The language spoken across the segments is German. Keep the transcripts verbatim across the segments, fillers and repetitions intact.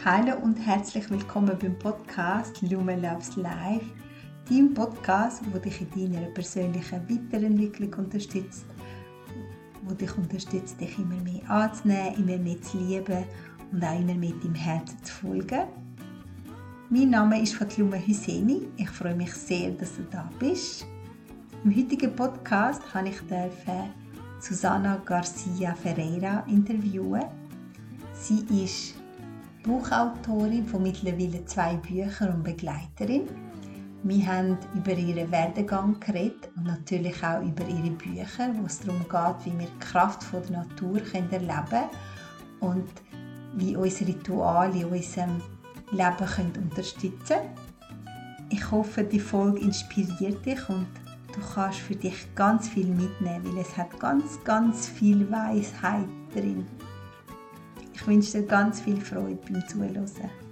Hallo und herzlich willkommen beim Podcast Lumen Loves Life, dein Podcast, wo dich in deiner persönlichen Weiterentwicklung unterstützt, wo dich unterstützt, dich immer mehr anzunehmen, immer mehr zu lieben und auch immer mehr deinem Herzen zu folgen. Mein Name ist Fatlume Hüseni. Ich freue mich sehr, dass du da bist. Im heutigen Podcast habe ich Susana Garcia Ferreira interviewen. Sie ist Buchautorin von mittlerweile zwei Büchern und Begleiterin. Wir haben über ihren Werdegang geredet und natürlich auch über ihre Bücher, wo es darum geht, wie wir die Kraft von der Natur erleben können und wie unsere Rituale in unserem Leben können unterstützen können. Ich hoffe, die Folge inspiriert dich und du kannst für dich ganz viel mitnehmen, weil es hat ganz, ganz viel Weisheit drin. Ich wünsche dir ganz viel Freude beim Zuhören.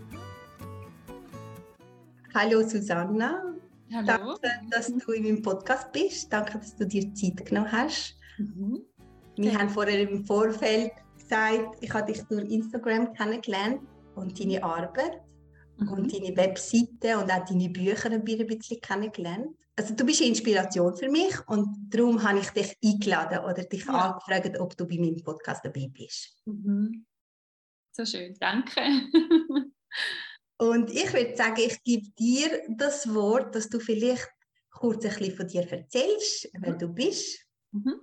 Hallo Susanna. Hallo. Danke, dass du in meinem Podcast bist. Danke, dass du dir Zeit genommen hast. Mhm. Wir ja. haben vorher im Vorfeld gesagt, ich habe dich durch Instagram kennengelernt und deine Arbeit mhm. und deine Webseite und auch deine Bücher ein bisschen kennengelernt. Also du bist eine Inspiration für mich und darum habe ich dich eingeladen oder dich ja. angefragt, ob du bei meinem Podcast dabei bist. Mhm. So schön, danke. Und ich würde sagen, ich gebe dir das Wort, dass du vielleicht kurz ein bisschen von dir erzählst, mhm. wer du bist. Mhm.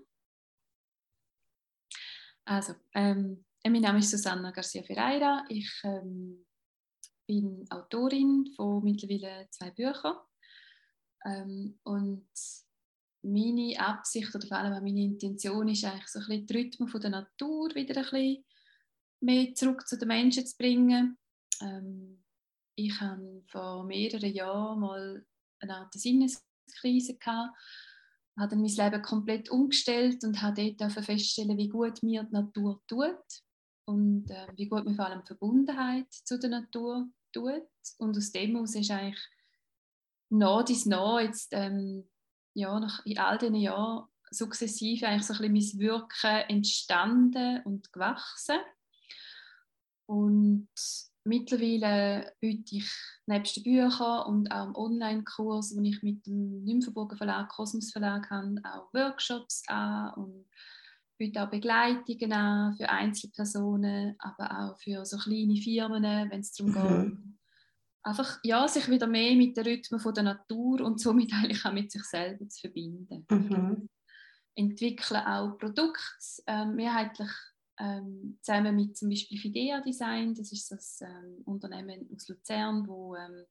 Also, ähm, mein Name ist Susana Garcia Ferreira. Ich ähm, bin Autorin von mittlerweile zwei Büchern. Ähm, und meine Absicht oder vor allem auch meine Intention ist eigentlich so ein bisschen die Rhythmen von der Natur wieder ein bisschen mehr zurück zu den Menschen zu bringen. Ähm, ich hatte vor mehreren Jahren mal eine Art Sinneskrise gehabt, habe dann mein Leben komplett umgestellt und habe dort feststellen, wie gut mir die Natur tut und äh, wie gut mir vor allem Verbundenheit zu der Natur tut. Und aus dem heraus ist eigentlich nach dies nach jetzt ähm, ja, nach, in all diesen Jahren sukzessive eigentlich so ein bisschen mein Wirken entstanden und gewachsen. Und mittlerweile biete ich nebst den Büchern und auch im Online-Kurs, den ich mit dem Nymphenburger Verlag, Kosmos Verlag habe, auch Workshops an und biete auch Begleitungen an für Einzelpersonen, aber auch für so kleine Firmen, wenn es darum geht, mhm. einfach ja, sich wieder mehr mit den Rhythmen von der Natur und somit eigentlich auch mit sich selber zu verbinden. Mhm. Entwickeln auch Produkte, äh, mehrheitlich ähm, zusammen mit zum Beispiel Fidea Design, das ist das ähm, Unternehmen aus Luzern, wo ähm,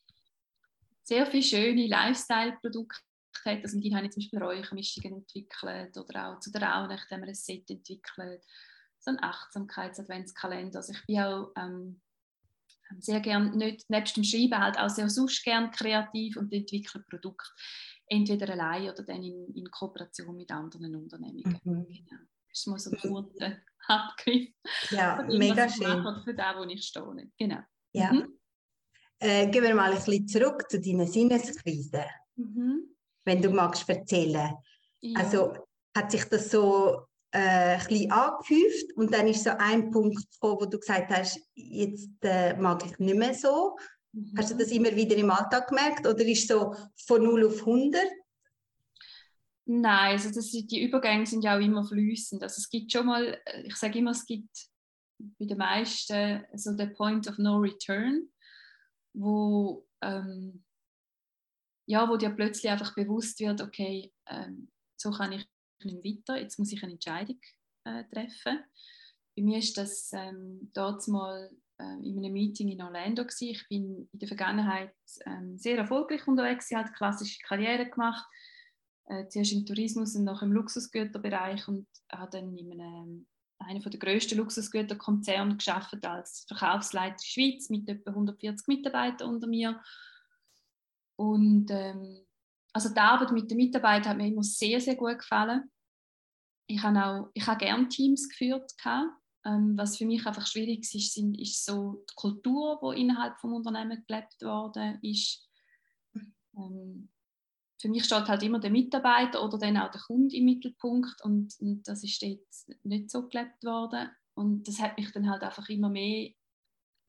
sehr viele schöne Lifestyle-Produkte hat. Also mit ihnen haben wir zum Beispiel Räuchermischungen entwickelt oder auch zu der Rauhnacht haben wir ein Set entwickelt, so ein Achtsamkeits-Adventskalender. Also ich bin auch ähm, sehr gerne, nicht nebst dem Schreiben halt auch sehr sonst gerne kreativ und entwickle Produkte entweder allein oder dann in, in Kooperation mit anderen Unternehmungen. Mhm. Genau. Das ist mal so ein kurzer Abgriff. Ja, mega was ich schön. mache, für das, wo ich stehe. Genau. Ja. Mhm. Äh, gehen wir mal ein bisschen zurück zu deiner Sinneskrise. Mhm. Wenn du magst erzählen. Ja. Also hat sich das so äh, ein bisschen angehäuft und dann ist so ein Punkt gekommen, wo du gesagt hast, jetzt äh, mag ich nicht mehr so. Mhm. Hast du das immer wieder im Alltag gemerkt oder ist so von null auf hundert? Nein, also das, die Übergänge sind ja auch immer fließend. Also es gibt schon mal, ich sage immer, es gibt bei den meisten so der Point of No Return, wo, ähm, ja, wo dir plötzlich einfach bewusst wird, okay, ähm, so kann ich nicht weiter, jetzt muss ich eine Entscheidung äh, treffen. Bei mir ist das ähm, dort mal äh, in einem Meeting in Orlando gewesen. Ich bin in der Vergangenheit ähm, sehr erfolgreich unterwegs, ich habe klassische Karriere gemacht, äh, zuerst im Tourismus und nachher im Luxusgüterbereich und habe dann in einem, einem der grössten Luxusgüterkonzerne gearbeitet als Verkaufsleiter in der Schweiz mit etwa hundertvierzig Mitarbeitern unter mir. Und ähm, also die Arbeit mit den Mitarbeitern hat mir immer sehr, sehr gut gefallen. Ich habe auch, ich habe gerne Teams geführt. Ähm, was für mich einfach schwierig ist, sind, ist so die Kultur, die innerhalb des Unternehmens gelebt worden ist. Ähm, für mich steht halt immer der Mitarbeiter oder dann auch der Kunde im Mittelpunkt und, und das ist dort nicht so gelebt worden. Und das hat mich dann halt einfach immer mehr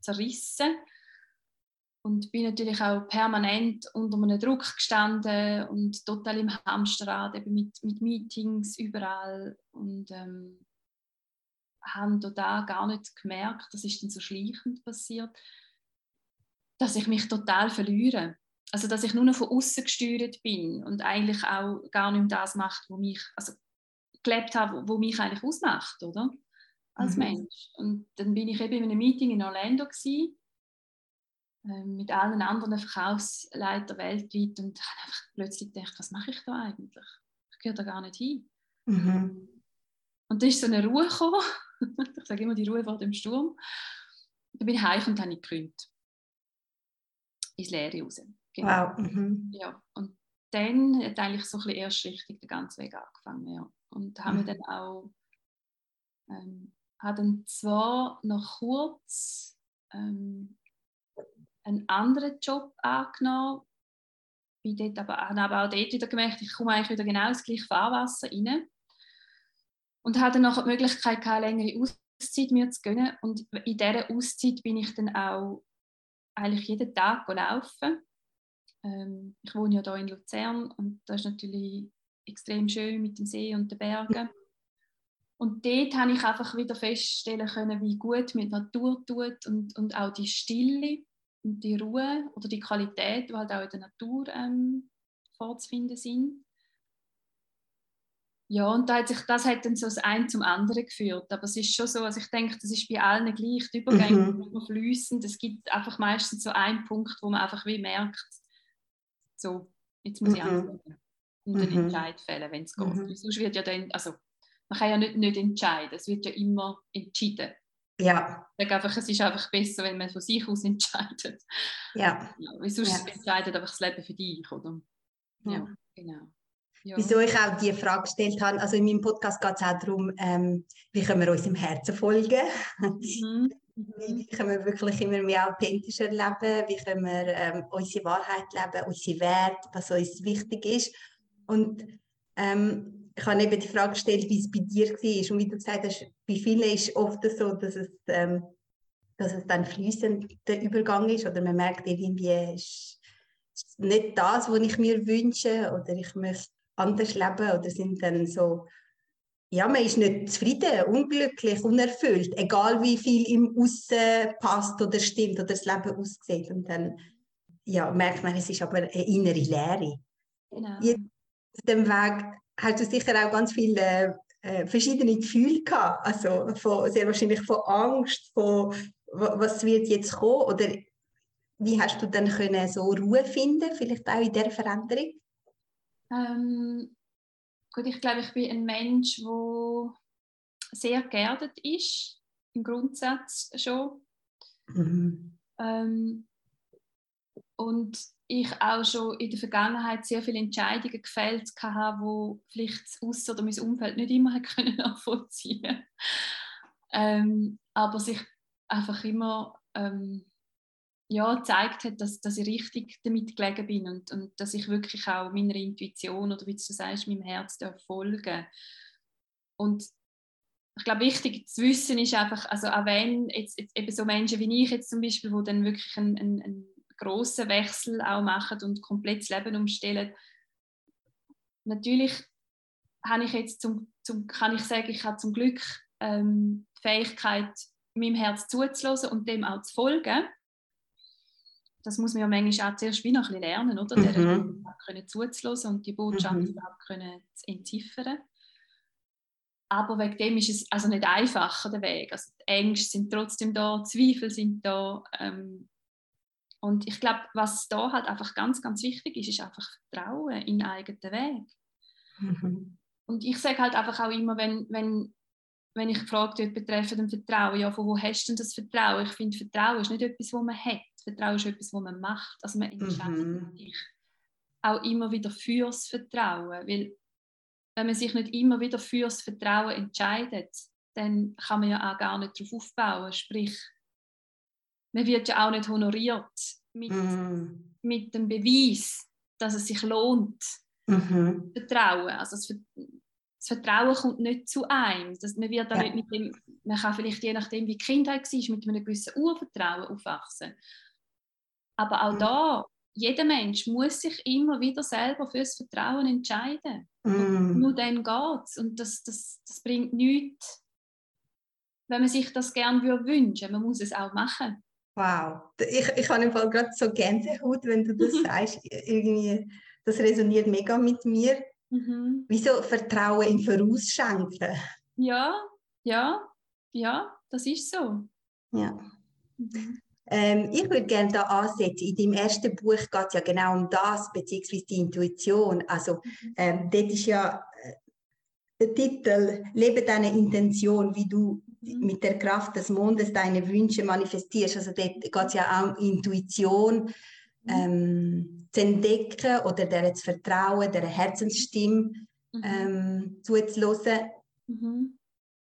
zerrissen. Und bin natürlich auch permanent unter einem Druck gestanden und total im Hamsterrad, eben mit, mit Meetings überall. Und ähm, habe da gar nicht gemerkt, das ist dann so schleichend passiert, dass ich mich total verliere. Also dass ich nur noch von außen gesteuert bin und eigentlich auch gar nicht mehr das macht, wo mich, also gelebt habe, wo mich eigentlich ausmacht, oder? Als mhm. Mensch. Und dann bin ich eben in einem Meeting in Orlando gewesen, mit allen anderen Verkaufsleitern weltweit und habe einfach plötzlich gedacht, was mache ich da eigentlich? Ich gehöre da gar nicht hin. Mhm. Und da ist so eine Ruhe gekommen. Ich sage immer, die Ruhe vor dem Sturm. Da bin ich heim und habe gekündigt. Ins Leere raus. Genau. Wow. Mhm. Ja. Und dann hat eigentlich so ein bisschen erst richtig der ganze Weg angefangen. Ja. Und haben mhm. wir dann auch ähm, habe dann zwar noch kurz ähm, einen anderen Job angenommen, bin dort aber, habe aber auch dort wieder gemerkt, ich komme eigentlich wieder genau ins gleiche Fahrwasser rein und hatte dann noch die Möglichkeit, eine längere Auszeit mir zu gönnen und in dieser Auszeit bin ich dann auch eigentlich jeden Tag laufen. Ähm, ich wohne ja hier in Luzern und das ist natürlich extrem schön mit dem See und den Bergen. Und dort habe ich einfach wieder feststellen können, wie gut mir die Natur tut und, und auch die Stille und die Ruhe oder die Qualität, die halt auch in der Natur ähm, vorzufinden sind. Ja, und da hat sich, das hat dann so das eine zum anderen geführt. Aber es ist schon so, also ich denke, das ist bei allen gleich, die Übergänge mhm. fließend. Es gibt einfach meistens so einen Punkt, wo man einfach wie merkt, so, jetzt muss ich mhm. anfangen und einen mhm. Entscheid fällen, wenn es geht. Mhm. Sonst wird ja dann, also man kann ja nicht, nicht entscheiden, es wird ja immer entschieden. Ja. Ich sage einfach, es ist einfach besser, wenn man von sich aus entscheidet. Ja. Ja, weil sonst ja. entscheidet einfach das Leben für dich, oder? Ja, ja. Genau. Ja. Wieso ich auch diese Frage gestellt habe, also in meinem Podcast geht es auch darum, ähm, wie können wir unserem Herzen folgen? Mhm. Wie können wir wirklich immer mehr authentischer leben? Wie können wir ähm, unsere Wahrheit leben, unsere Werte, was uns wichtig ist? Und ähm, ich habe eben die Frage gestellt, wie es bei dir war. Und wie du gesagt hast, bei vielen ist es oft so, dass es, ähm, dass es dann fließend der Übergang ist oder man merkt irgendwie, ist nicht das, was ich mir wünsche oder ich möchte anders leben oder sind dann so, ja, man ist nicht zufrieden, unglücklich, unerfüllt, egal wie viel im Aussen passt oder stimmt oder das Leben aussieht. Und dann ja, merkt man, es ist aber eine innere Leere. Genau. Auf dem Weg hast du sicher auch ganz viele äh, verschiedene Gefühle gehabt, also von, sehr wahrscheinlich von Angst, von was wird jetzt kommen oder wie hast du dann können so Ruhe finden, vielleicht auch in dieser Veränderung? Ähm, gut, ich glaube, ich bin ein Mensch, der sehr geerdet ist, im Grundsatz schon. Mhm. Ähm, und ich auch schon in der Vergangenheit sehr viele Entscheidungen gefällt habe, die vielleicht das Aussen oder mein Umfeld nicht immer nachvollziehen können. ähm, aber sich einfach immer ähm, ja, gezeigt hat, dass, dass ich richtig damit gelegen bin und, und dass ich wirklich auch meiner Intuition oder wie du sagst, meinem Herz folgen. Und ich glaube, wichtig zu wissen ist einfach, also auch wenn jetzt, jetzt eben so Menschen wie ich jetzt zum Beispiel, die dann wirklich einen, einen, einen grossen Wechsel auch machen und komplett das Leben umstellen, natürlich habe ich jetzt zum, zum, kann ich sagen, ich habe zum Glück ähm, die Fähigkeit, meinem Herz zuzulassen und dem auch zu folgen. Das muss man ja manchmal auch zuerst wie noch ein bisschen lernen, oder? Mhm. Der zuzulassen und die Botschaft mhm. überhaupt können zu entziffern. Aber wegen dem ist es also nicht einfacher, der Weg. Also die Ängste sind trotzdem da, Zweifel sind da. Ähm, und ich glaube, was da halt einfach ganz, ganz wichtig ist, ist einfach Vertrauen in den eigenen Weg. Mhm. Und ich sage halt einfach auch immer, wenn, wenn, wenn ich gefragt werde betreffend dem Vertrauen, ja, von wo hast du denn das Vertrauen? Ich finde, Vertrauen ist nicht etwas, was man hat. Vertrauen ist etwas, was man macht. Also man entscheidet mhm. sich auch immer wieder fürs Vertrauen. Weil wenn man sich nicht immer wieder fürs Vertrauen entscheidet, dann kann man ja auch gar nicht darauf aufbauen. Sprich, man wird ja auch nicht honoriert mit, mhm. mit dem Beweis, dass es sich lohnt, mhm. Vertrauen. Also das das Vertrauen kommt nicht zu einem. Das, man, wird da Ja. nicht mit dem, man kann vielleicht je nachdem, wie die Kindheit war, mit einem gewissen Urvertrauen aufwachsen. Aber auch Mhm. da, jeder Mensch muss sich immer wieder selber für das Vertrauen entscheiden. Mhm. Und nur dann geht es. Und das, das, das bringt nichts, wenn man sich das gerne wünschen würde. Man muss es auch machen. Wow. Ich, ich habe im Fall gerade so Gänsehaut, wenn du das sagst. Irgendwie, das resoniert mega mit mir. Mhm. Wieso Vertrauen im Vorausschenken? Ja, ja, ja, das ist so. Ja. Mhm. Ähm, ich würde gerne da ansetzen. In deinem ersten Buch geht es ja genau um das, beziehungsweise die Intuition. Also, ähm, dort ist ja äh, der Titel «Lebe deine Intention», wie du Mhm. mit der Kraft des Mondes deine Wünsche manifestierst. Also, dort geht es ja auch um Intuition ähm, zu entdecken oder der zu vertrauen, der Herzensstimme Mhm. ähm, zuzuhören. Mhm.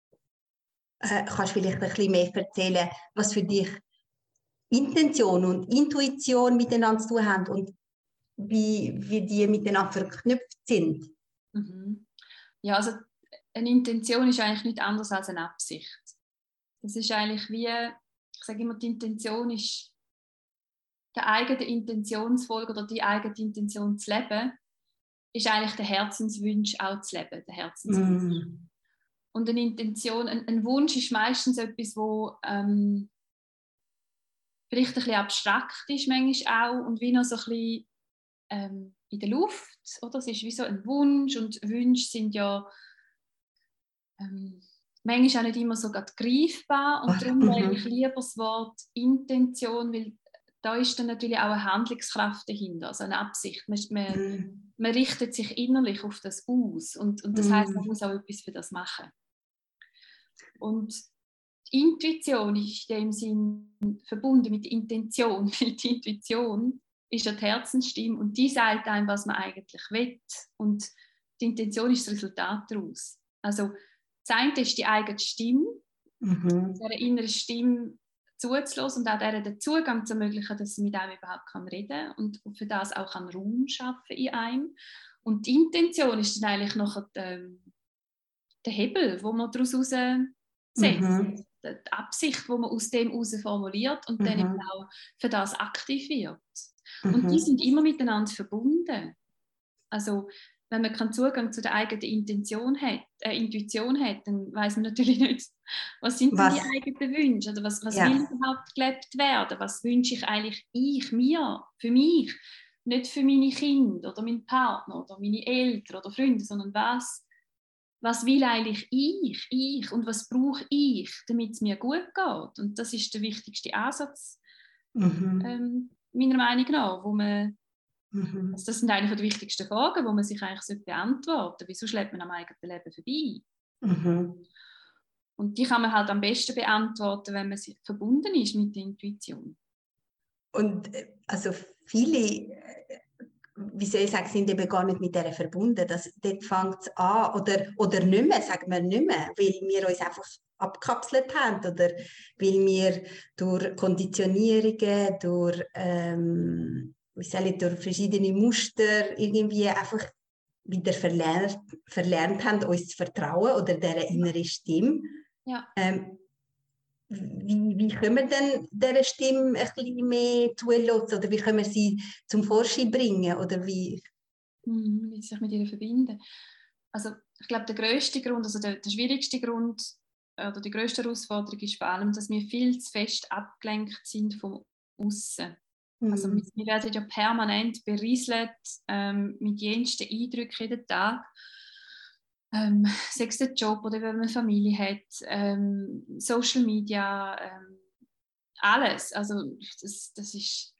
Äh, kannst du vielleicht ein bisschen mehr erzählen, was für dich Intention und Intuition miteinander zu tun haben und wie, wie die miteinander verknüpft sind? Mhm. Ja, also eine Intention ist eigentlich nicht anders als eine Absicht. Das ist eigentlich wie, ich sage immer, die Intention ist der eigene Intentionsfolge oder die eigene Intention zu leben, ist eigentlich der Herzenswunsch auch zu leben, der Herzenswunsch. Mm. Und eine Intention, ein, ein Wunsch ist meistens etwas, wo ähm, vielleicht ein bisschen abstrakt ist, manchmal auch, und wie noch so ein bisschen ähm, in der Luft, oder? Es ist wie so ein Wunsch, und Wünsche sind ja ähm, manchmal auch nicht immer so greifbar, und darum wähle ich lieber das Wort Intention, weil da ist dann natürlich auch eine Handlungskraft dahinter, also eine Absicht. Man, man, Mm. man richtet sich innerlich auf das aus, und, und das Mm. heisst, man muss auch etwas für das machen. Und die Intuition ist in dem Sinn verbunden mit der Intention, weil die Intuition ist ja die Herzensstimme, und die sagt einem, was man eigentlich will, und die Intention ist das Resultat daraus. Also das eine ist die eigene Stimme, Mhm. der inneren Stimme zuzulassen und auch der den Zugang zu ermöglichen, dass sie mit einem überhaupt kann reden und für das auch kann Raum schaffen in einem. Und die Intention ist dann eigentlich noch der, der Hebel, wo man daraus heraus setzt. Mhm. Die Absicht, die man aus dem heraus formuliert und Mhm. dann eben auch für das aktiv wird. Mhm. Und die sind immer miteinander verbunden. Also wenn man keinen Zugang zu der eigenen Intention hat, äh, Intuition hat, dann weiß man natürlich nicht, was sind denn Was? die eigenen Wünsche, oder was, was Ja. will überhaupt gelebt werden, was wünsche ich eigentlich ich, mir, für mich, nicht für meine Kinder oder meinen Partner oder meine Eltern oder Freunde, sondern was, was will eigentlich ich, ich und was brauche ich, damit es mir gut geht. Und das ist der wichtigste Ansatz, Mhm. ähm, meiner Meinung nach, wo man Mhm. Also das sind eine der wichtigsten Fragen, die man sich eigentlich beantworten sollte. Wieso schlägt man am eigenen Leben vorbei? Mhm. Und die kann man halt am besten beantworten, wenn man sich verbunden ist mit der Intuition. Und äh, also viele, äh, wie soll ich sagen, sind eben gar nicht mit der verbunden. Das, dort fängt es an, oder, oder nicht mehr, sagen wir nicht mehr, weil wir uns einfach abgekapselt haben oder weil wir durch Konditionierungen, durch, ähm, wie soll ich, durch verschiedene Muster irgendwie einfach wieder verlernt, verlernt haben, uns zu vertrauen oder dieser inneren Stimme. Ja. Ähm, Wie, wie können wir denn dieser Stimme ein bisschen mehr zulassen? Oder wie können wir sie zum Vorschein bringen? Oder wie? Mhm, wie sich mit ihr verbinden. Also ich glaube, der grösste Grund, also der, der schwierigste Grund oder die grösste Herausforderung ist vor allem, dass wir viel zu fest abgelenkt sind vom Aussen. Mhm. Also wir, wir werden ja permanent berieselt ähm, mit jensten Eindrücken jeden Tag. Ähm, sei es der Job oder wenn man eine Familie hat, ähm, Social Media, ähm, alles. Also das, das ist,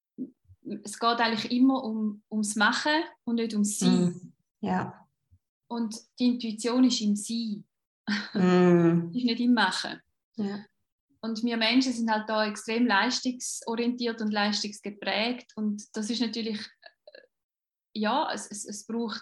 es geht eigentlich immer um, ums Machen und nicht ums Sein. Mhm. Ja. Und die Intuition ist im Sein. Mhm. ist nicht im Machen. Ja. Und wir Menschen sind halt da extrem leistungsorientiert und leistungsgeprägt. Und das ist natürlich, ja, es, es, es braucht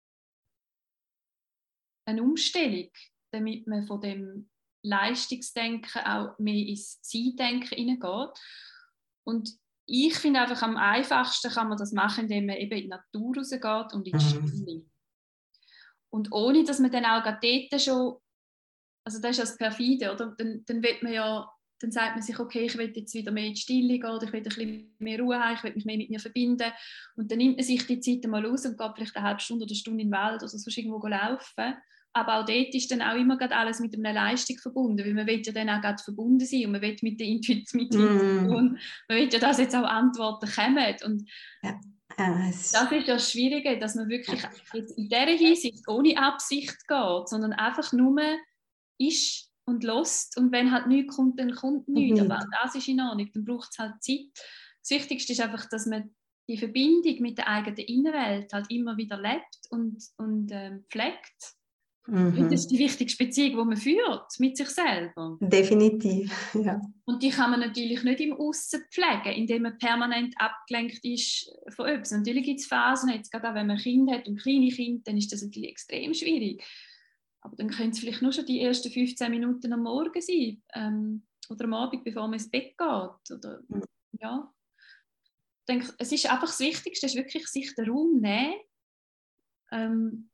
eine Umstellung, damit man von dem Leistungsdenken auch mehr ins Sein-Denken hineingeht. Und ich finde einfach, am einfachsten kann man das machen, indem man eben in die Natur rausgeht und in die Mhm. Stille. Und ohne, dass man dann auch gerade dort schon, also das ist ja das Perfide, oder? Dann, dann will man ja, dann sagt man sich, okay, ich will jetzt wieder mehr in die Stille gehen, oder ich will ein bisschen mehr Ruhe haben, ich will mich mehr mit mir verbinden. Und dann nimmt man sich die Zeit mal aus und geht vielleicht eine halbe Stunde oder eine Stunde in den Wald oder sonst irgendwo laufen. Aber auch dort ist dann auch immer alles mit einer Leistung verbunden, weil man will ja dann auch gerade verbunden sein und man will mit der Intuition, mm. man will ja, dass jetzt auch Antworten kommen. Und ja. Ja, das ist das Schwierige, dass man wirklich jetzt in dieser Hinsicht ohne Absicht geht, sondern einfach nur ist und lässt. Und wenn halt nichts kommt, dann kommt nichts. Mhm. Aber auch das ist in Ordnung, dann braucht es halt Zeit. Das Wichtigste ist einfach, dass man die Verbindung mit der eigenen Innenwelt halt immer wieder lebt und, und ähm, pflegt. Mhm. Das ist die wichtigste Beziehung, die man führt mit sich selber. Definitiv, ja. Und die kann man natürlich nicht im Aussen pflegen, indem man permanent abgelenkt ist von etwas. Natürlich gibt es Phasen, jetzt gerade auch wenn man ein Kind hat und kleine Kinder, dann ist das natürlich extrem schwierig. Aber dann können es vielleicht nur schon die ersten fünfzehn Minuten am Morgen sein ähm, oder am Abend, bevor man ins Bett geht. Oder, mhm. ja. Ich denke, es ist einfach das Wichtigste, ist wirklich sich den Raum nehmen, ähm,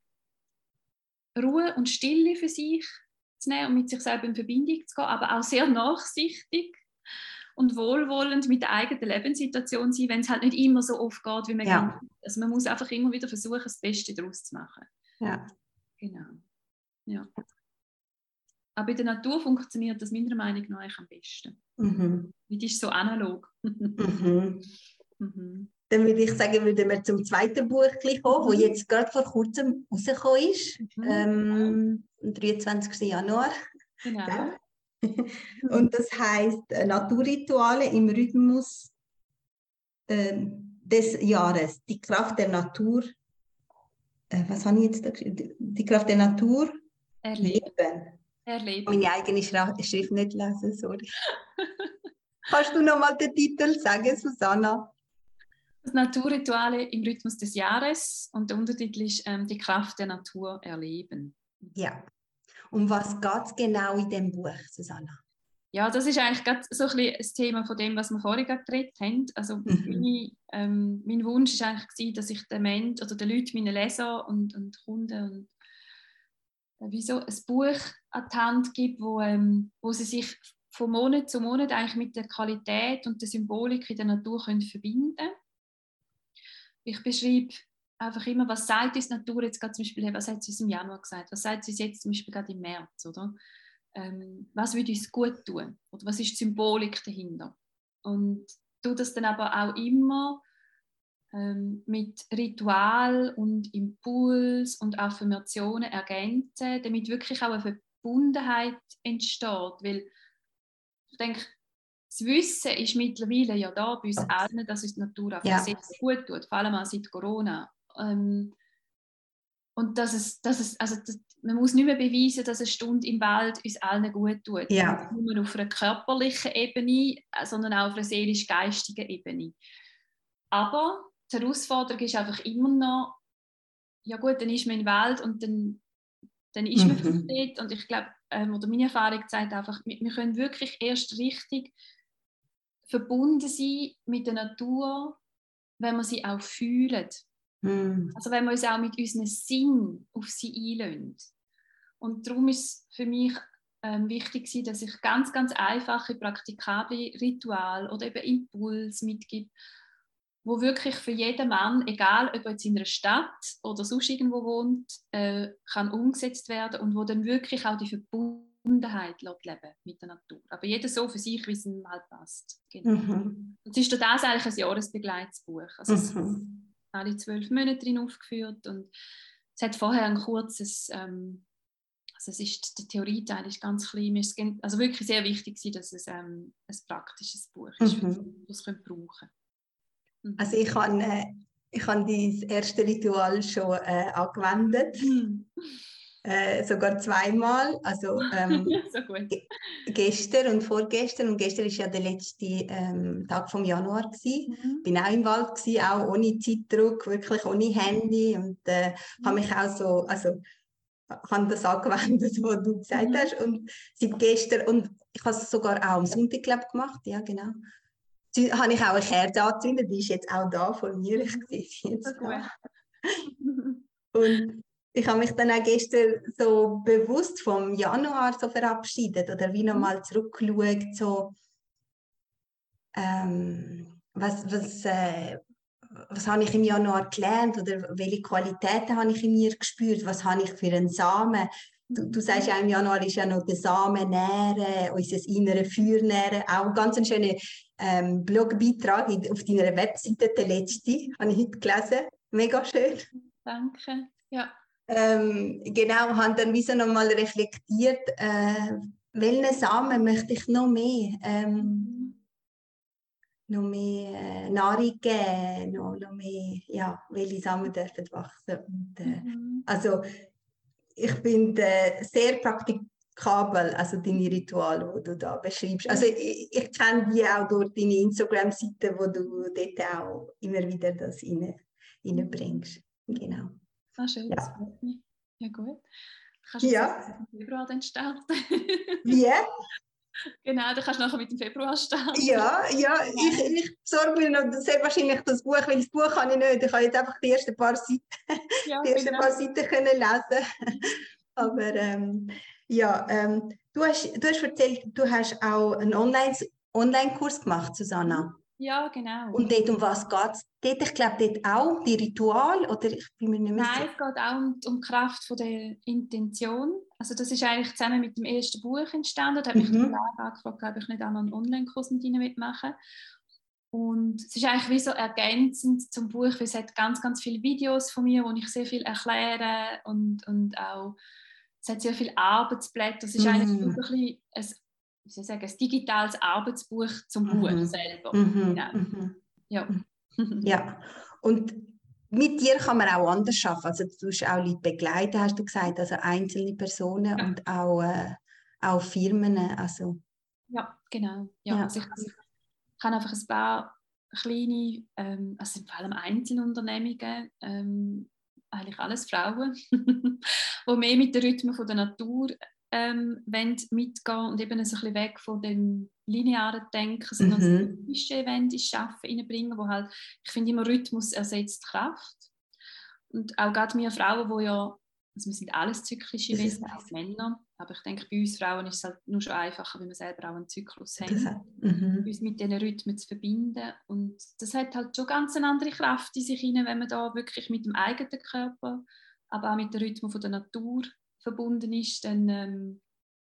Ruhe und Stille für sich zu nehmen und mit sich selber in Verbindung zu gehen, aber auch sehr nachsichtig und wohlwollend mit der eigenen Lebenssituation sein, wenn es halt nicht immer so oft geht, wie man ja. gerne. Also man muss einfach immer wieder versuchen, das Beste daraus zu machen. Ja. Genau. Ja. Aber in der Natur funktioniert das meiner Meinung nach am besten. Mhm. Das ist so analog. Mhm. Mhm. Dann würde ich sagen, würden wir zum zweiten Buch kommen, das mhm. jetzt gerade vor kurzem rausgekommen ist, mhm. ähm, am dreiundzwanzigsten Januar. Genau. Ja. Und das heisst Naturrituale im Rhythmus äh, des Jahres. Die Kraft der Natur. Äh, was habe ich jetzt da geschrieben? Die Kraft der Natur erleben. Leben. Erleben. Meine eigene Schrift nicht lesen, sorry. Kannst du nochmal den Titel sagen, Susanna? Das Naturrituale im Rhythmus des Jahres und der Untertitel ist ähm, Die Kraft der Natur erleben. Ja. Um was geht es genau in dem Buch, Susanna? Ja, das ist eigentlich gerade so ein bisschen das Thema von dem, was wir vorhin gerade geredet haben. Also mhm. meine, ähm, mein Wunsch war eigentlich gewesen, dass ich den Menschen oder den Leuten, meinen Leser und, und Kunden und, äh, wie so ein Buch an die Hand gebe, wo, ähm, wo sie sich von Monat zu Monat eigentlich mit der Qualität und der Symbolik in der Natur können verbinden können. Ich beschreibe einfach immer, was sagt uns die Natur jetzt gerade zum Beispiel, was hat sie uns im Januar gesagt, was sagt sie uns jetzt zum Beispiel gerade im März, oder? Ähm, was würde uns gut tun? Oder was ist die Symbolik dahinter? Und tue das dann aber auch immer ähm, mit Ritual und Impuls und Affirmationen ergänzen, damit wirklich auch eine Verbundenheit entsteht, weil ich denke, das Wissen ist mittlerweile ja da bei uns allen, dass uns die Natur einfach ja. sehr gut tut, vor allem auch seit Corona. Ähm, und dass es, dass es, also das, man muss nicht mehr beweisen, dass eine Stunde im Wald uns allen gut tut. Ja. Nicht nur auf einer körperlichen Ebene, sondern auch auf einer seelisch-geistigen Ebene. Aber die Herausforderung ist einfach immer noch, ja gut, dann ist man im Wald und dann, dann ist man mhm. dort. Und ich glaube, ähm, oder meine Erfahrung zeigt einfach, wir, wir können wirklich erst richtig verbunden sein mit der Natur, wenn wir sie auch fühlen. Mm. Also wenn wir uns auch mit unserem Sinn auf sie einlassen. Und darum ist es für mich ähm, wichtig, dass ich ganz, ganz einfache, praktikable Rituale oder eben Impuls mitgebe, wo wirklich für jeden Mann, egal ob er jetzt in einer Stadt oder sonst irgendwo wohnt, äh, kann umgesetzt werden und wo dann wirklich auch die Verbundenheit leben mit der Natur. Aber jeder so für sich, wie es ihm halt passt. Genau. Mhm. Und es ist das eigentlich ein Jahresbegleitsbuch. Also mhm. es alle zwölf Monate drin aufgeführt und es hat vorher ein kurzes, ähm, also es ist, der Theorieteil ist ganz klein, es ist also wirklich sehr wichtig, dass es ähm, ein praktisches Buch ist, mhm. das wir brauchen können. Mhm. Also ich habe äh, ich habe das erste Ritual schon äh, angewendet, mhm. äh, sogar zweimal, also ähm, so gut. G- gestern und vorgestern und gestern war ja der letzte ähm, Tag vom Januar gewesen. Mhm. Bin auch im Wald gewesen, auch ohne Zeitdruck, wirklich ohne Handy und äh, mhm. habe mich auch so, also habe das angewendet, was du gesagt mhm. hast und seit gestern und ich habe es sogar auch am Sonntag glaub, gemacht, ja genau. Da habe ich auch eine Kerze angezündet, die ist jetzt auch da von mir, ich sehe sie jetzt da. Und ich habe mich dann auch gestern so bewusst vom Januar so verabschiedet oder wie nochmal zurückgeschaut, so ähm, was, was, äh, was habe ich im Januar gelernt oder welche Qualitäten habe ich in mir gespürt, was habe ich für einen Samen. Du, du sagst ja, im Januar ist ja noch der Samen nähren, unser innere Feuer nähren. Auch ein ganz schöner ähm, Blogbeitrag auf deiner Webseite, der letzte, habe ich heute gelesen. Mega schön. Danke. Ja. Ähm, genau, habe dann wie so nochmal reflektiert, äh, welchen Samen möchte ich noch mehr, ähm, noch mehr äh, Nahrung geben, noch, noch mehr, ja, welche Samen dürfen wachsen. Und, äh, Mhm. Also ich finde äh, sehr praktikabel, also deine Rituale, die du da beschreibst. Also ich, ich kenne die auch durch deine Instagram-Seite, wo du dort auch immer wieder das rein, reinbringst. Genau. Ah, schön, Ja. das freut mich. Ja, gut. Kannst du Ja. im Februar dann starten? Wie? Genau, dann kannst du nachher mit dem Februar starten. Ja, ja, ich, ich besorge mir noch sehr wahrscheinlich das Buch, weil das Buch kann ich nicht. Ich habe jetzt einfach die ersten paar Seiten, Ja, die ersten genau. paar Seiten können lesen. Aber ähm, ja, ähm, du, hast, du hast erzählt, du hast auch einen Online- Online-Kurs gemacht, Susanna. Ja, genau. Und dort um was geht es? Dort, ich glaube, dort auch die Ritual, oder ich bin mir nicht mehr Nein, sicher. es geht auch um, um die Kraft von der Intention. Also das ist eigentlich zusammen mit dem ersten Buch entstanden. Da hat mich Mhm. der Verlag angefragt, ob ich nicht auch noch einen Online-Kurs mit ihnen machen will. Und es ist eigentlich wie so ergänzend zum Buch, weil es hat ganz, ganz viele Videos von mir, wo ich sehr viel erkläre und, und auch, es hat sehr viele Arbeitsblätter. Es ist Mhm. eigentlich wirklich ein, wie soll ich sagen, ein digitales Arbeitsbuch zum Buch Mhm. selber. Mhm. Ja. Mhm. Ja. Ja, und mit dir kann man auch anders arbeiten. Also du tust auch Leute begleiten, hast du gesagt, also einzelne Personen Ja. und auch, äh, auch Firmen. Also, Ja, genau. Ja, ja. Also ich, ich kann einfach ein paar kleine, ähm, also vor allem Einzelunternehmungen, ähm, eigentlich alles Frauen, die mehr mit den Rhythmen von der Natur ähm, wollen mitgehen und eben so ein bisschen weg von dem linearen Denken, sondern Mhm. das Rhythmische ins Arbeiten reinbringen, wo halt, ich finde immer, Rhythmus ersetzt Kraft. Und auch gerade wir Frauen, die ja, also wir sind alles zyklische Das ist Wesen, auch Männer, aber ich denke, bei uns Frauen ist es halt nur schon einfacher, weil wir selber auch einen Zyklus das haben, hat, mhm. uns mit diesen Rhythmen zu verbinden. Und das hat halt schon ganz eine andere Kraft in sich hinein, wenn man da wirklich mit dem eigenen Körper, aber auch mit den Rhythmen von der Natur verbunden ist, dann ähm,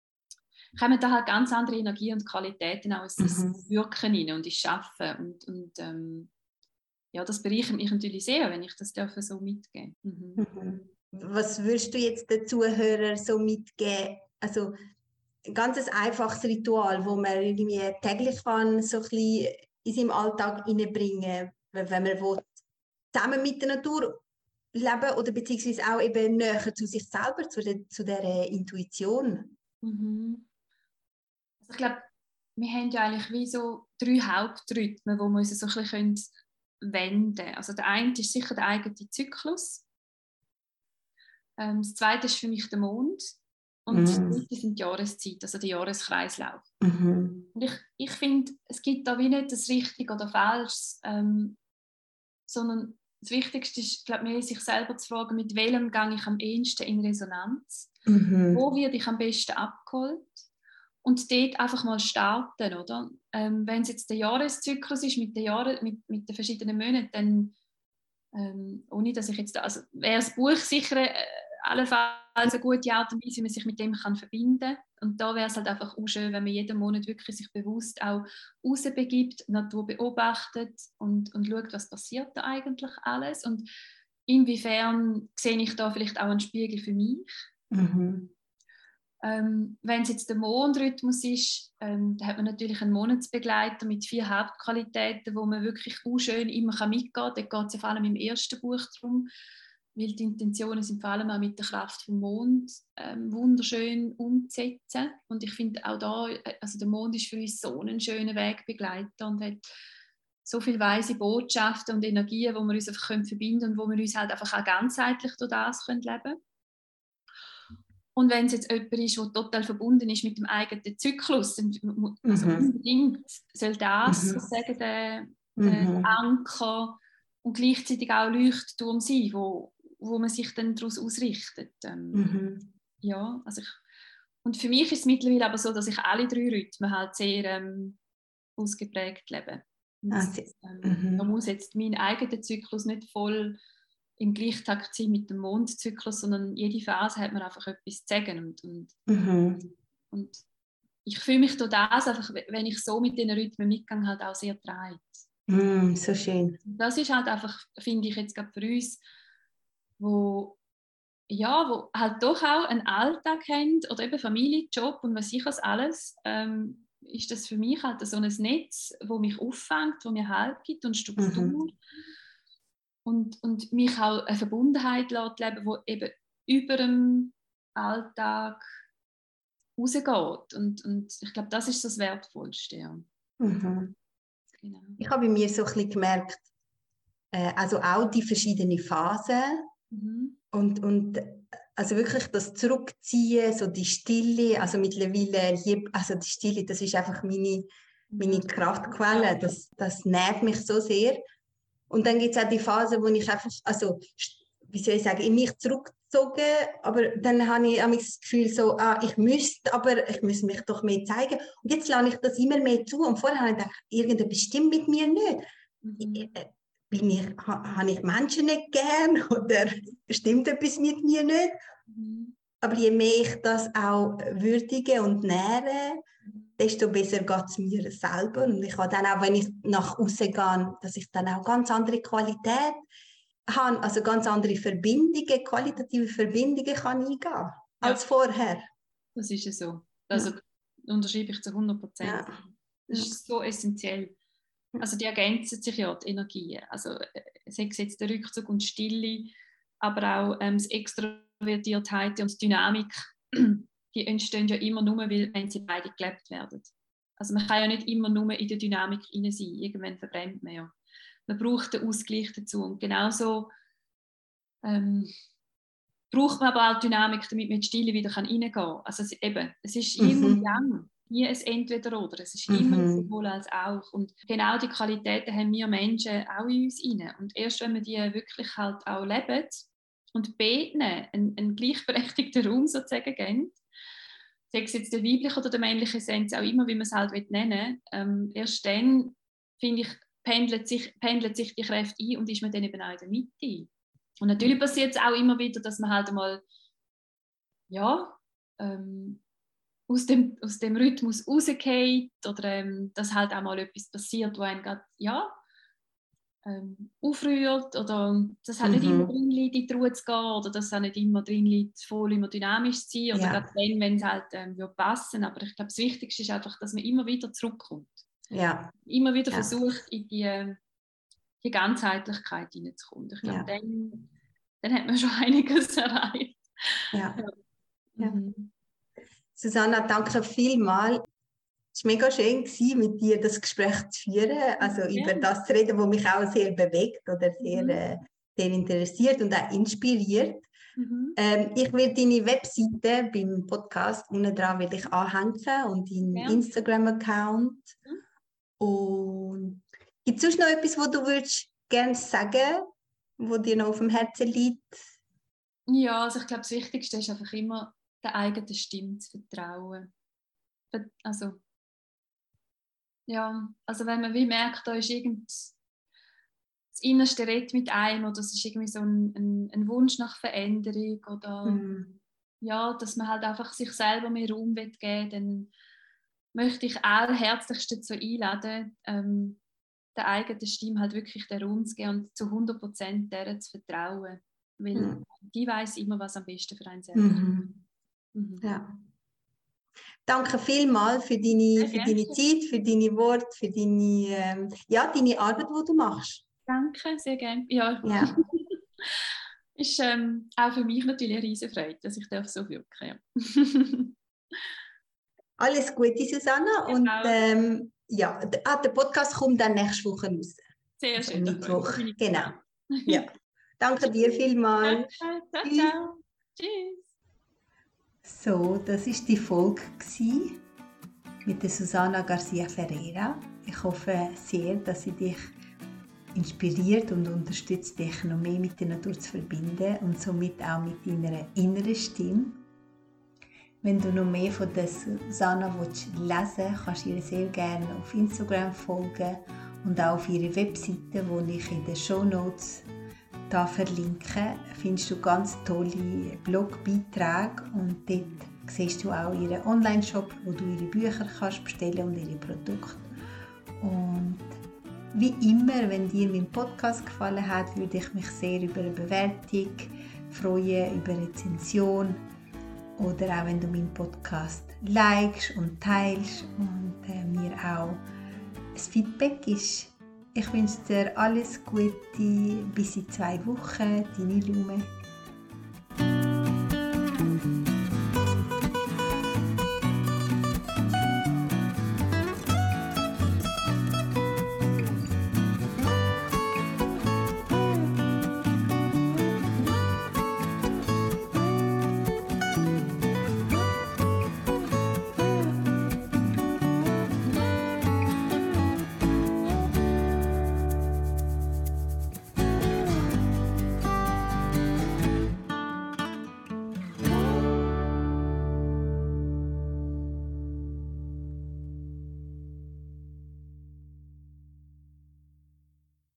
kommen da halt ganz andere Energie und Qualitäten auch ins, ins Mhm. Wirken hinein und ins Schaffen. Und, und ähm, ja, das bereichert mich natürlich sehr, wenn ich das dürfen so mitgeben. Mhm. Mhm. Was würdest du jetzt den Zuhörern so mitgeben? Also ein ganz einfaches Ritual, wo man irgendwie täglich kann, so ein bisschen in seinem Alltag hineinbringen, wenn man will, zusammen mit der Natur leben oder beziehungsweise auch eben näher zu sich selber, zu der, zu der Intuition. Mhm. Also ich glaube, wir haben ja eigentlich wie so drei Hauptrhythmen, wo wir uns so ein bisschen wenden können. Also der eine ist sicher der eigene Zyklus. Ähm, das zweite ist für mich der Mond. Und das Mhm. dritte sind die Jahreszeiten, also der Jahreskreislauf. Mhm. Und ich, ich finde, es gibt da wie nicht das Richtige oder Falsches, ähm, sondern das Wichtigste ist, glaube ich, mehr sich selber zu fragen, mit welchem gehe ich am ehesten in Resonanz? Mhm. Wo werde ich am besten abgeholt? Und dort einfach mal starten, oder? Ähm, wenn es jetzt der Jahreszyklus ist mit den, Jahre, mit, mit den verschiedenen Monaten, dann ähm, ohne dass ich jetzt da, also wäre das Buch sicher äh, allenfalls eine gute Art und Weise, wie man sich mit dem kann verbinden kann. Und da wäre es halt einfach auch schön, wenn man jeden Monat wirklich sich bewusst auch rausbegibt, die Natur beobachtet und, und schaut, was passiert da eigentlich alles und inwiefern sehe ich da vielleicht auch einen Spiegel für mich. Mhm. Ähm, wenn es jetzt der Mondrhythmus ist, ähm, da hat man natürlich einen Monatsbegleiter mit vier Hauptqualitäten, wo man wirklich auch schön immer mitgehen kann. Da geht es ja vor allem im ersten Buch darum, weil die Intentionen sind vor allem auch mit der Kraft vom Mond ähm, wunderschön umzusetzen. Und ich finde auch da, also der Mond ist für uns so ein schöner Wegbegleiter und hat so viele weise Botschaften und Energien, wo wir uns einfach verbinden können und wo wir uns halt einfach auch ganzheitlich durch das leben können. Und wenn es jetzt jemand ist, der total verbunden ist mit dem eigenen Zyklus, dann also Mhm. unbedingt soll das Mhm. sozusagen der, der Mhm. Anker und gleichzeitig auch Leuchtturm sein, wo, wo man sich dann daraus ausrichtet. Ähm, Mhm. Ja, also ich, und für mich ist es mittlerweile aber so, dass ich alle drei Rhythmen halt sehr ähm, ausgeprägt lebe. Und, Ah, sie- ähm, mhm. da muss jetzt mein eigener Zyklus nicht voll im Gleichtakt sein mit dem Mondzyklus, sondern jede Phase hat man einfach etwas zu sagen. Und, und, Mhm. und ich fühle mich durch das einfach, wenn ich so mit diesen Rhythmen mitgehe, halt auch sehr getragen. Mm, so schön. Das ist halt einfach, finde ich jetzt gerade für uns, wo, ja, wo halt doch auch einen Alltag haben oder eben Familie, Job und was ich was alles, ähm, ist das für mich halt so ein Netz, wo mich auffängt, wo mir Halt gibt und Struktur. Mhm. Und, und mich auch eine Verbundenheit lässt leben, die eben über dem Alltag rausgeht. Und, und ich glaube, das ist das Wertvollste. Ja. Mhm. Genau. Ich habe bei mir so ein bisschen gemerkt, äh, also auch die verschiedenen Phasen Mhm. und, und also wirklich das Zurückziehen, so die Stille, also mittlerweile, lieb, also die Stille, das ist einfach meine, meine Kraftquelle, das, das nervt mich so sehr. Und dann gibt es auch die Phase, wo ich einfach, also wie soll ich sagen, in mich zurückgezogen, aber dann habe ich das Gefühl so, ah, ich müsste, aber ich muss mich doch mehr zeigen. Und jetzt lerne ich das immer mehr zu und vorher habe ich gedacht, irgendetwas stimmt mit mir nicht. Mhm. Bin ich, ha, habe ich Menschen nicht gern oder stimmt etwas mit mir nicht? Mhm. Aber je mehr ich das auch würdige und nähere, desto besser geht es mir selber. Und ich habe dann auch, wenn ich nach außen gehe, dass ich dann auch ganz andere Qualität habe, also ganz andere Verbindungen, qualitative Verbindungen kann eingehen als Ja. vorher. Das ist es so. Also Ja. unterschreibe ich zu hundert Prozent. Ja. Das ist so essentiell. Also die ergänzen sich ja, die Energien. Also äh, sei es jetzt der Rückzug und Stille, aber auch ähm, das Extravertiertheit und die Dynamik, die entstehen ja immer nur, weil, wenn sie beide gelebt werden. Also man kann ja nicht immer nur in der Dynamik rein sein. Irgendwann verbrennt man ja. Man braucht den Ausgleich dazu. Und genauso ähm, braucht man aber auch Dynamik, damit man in die Stille wieder reingehen kann. Also es, eben, es ist Yin und Yang, nie ein Entweder-Oder. Es ist immer Mhm. sowohl als auch. Und genau die Qualitäten haben wir Menschen auch in uns rein. Und erst wenn wir die wirklich halt auch leben und beten, einen, einen gleichberechtigten Raum sozusagen geben, sei es jetzt der weibliche oder der männliche Essenz, auch immer, wie man es halt nennen will, ähm, erst dann, finde ich, pendelt sich, pendelt sich die Kräfte ein und ist man dann eben auch in der Mitte. Und natürlich passiert es auch immer wieder, dass man halt einmal ja, ähm, aus, dem, aus dem Rhythmus rausgeht oder ähm, dass halt auch mal etwas passiert, wo einen gerade, ja, ähm, aufrührt oder dass halt Mhm. nicht immer drin liegt, in die Ruhe zu gehen oder dass es auch nicht immer drin liegt, voll immer dynamisch zu sein oder Ja. gerade dann, wenn es halt ähm, würde passen. Aber ich glaube, das Wichtigste ist einfach, dass man immer wieder zurückkommt. Ja. Immer wieder Ja. versucht, in die, die Ganzheitlichkeit hineinzukommen. Ich glaube, Ja. dann, dann hat man schon einiges erreicht. Ja. Ja. Mhm. Susanna, danke vielmals. Es war mega schön, mit dir das Gespräch zu führen, also Ja. über das zu reden, was mich auch sehr bewegt oder sehr, Mhm. äh, sehr interessiert und auch inspiriert. Mhm. Ähm, ich werde deine Webseite beim Podcast unten dran will ich anhängen und deinen Ja. Instagram-Account. Mhm. Und gibt es sonst noch etwas, was du würdest gerne sagen, was dir noch auf dem Herzen liegt? Ja, also ich glaube, das Wichtigste ist einfach immer, der eigenen Stimme zu vertrauen. Also, ja, also wenn man wie merkt, da ist irgend das Innerste redet mit einem oder es ist irgendwie so ein, ein, ein Wunsch nach Veränderung oder Mhm. ja, dass man halt einfach sich selber mehr Raum geben will, dann möchte ich alle herzlichst dazu einladen, ähm, der eigenen Stimme halt wirklich den Raum zu geben und zu hundert Prozent der zu vertrauen. Weil Mhm. die weiß immer, was am besten für einen selber Mhm. Mhm. Ja. Danke vielmals für deine, für deine Zeit, für deine Worte, für deine, ähm, ja, deine Arbeit, die du machst. Danke, sehr gerne. Ja. Ja. Ist ähm, auch für mich natürlich eine riesige Freude, dass ich darf so wirken darf. Alles Gute, Susanna. Und Genau. ähm, ja, d- ah, der Podcast kommt dann nächste Woche raus. Sehr Also schön. Mittwoch. Da bin ich Genau. gespannt. Ja. Danke dir vielmals. Danke. Ciao, Tschüss. ciao. Tschüss. So, das war die Folge mit der Susanna Garcia Ferreira. Ich hoffe sehr, dass sie dich inspiriert und unterstützt dich, noch mehr mit der Natur zu verbinden und somit auch mit deiner inneren Stimme. Wenn du noch mehr von der Susanna lesen willst, kannst du ihr sehr gerne auf Instagram folgen und auch auf ihre Webseite, die ich in den Shownotes da verlinke, findest du ganz tolle Blogbeiträge und dort siehst du auch ihren Online-Shop, wo du ihre Bücher kannst bestellen und ihre Produkte. Und wie immer, wenn dir mein Podcast gefallen hat, würde ich mich sehr über eine Bewertung freuen, über eine Rezension oder auch wenn du meinen Podcast likest und teilst und äh, mir auch ein Feedback gibst. Ich wünsche dir alles Gute bis in zwei Wochen, deine Lume.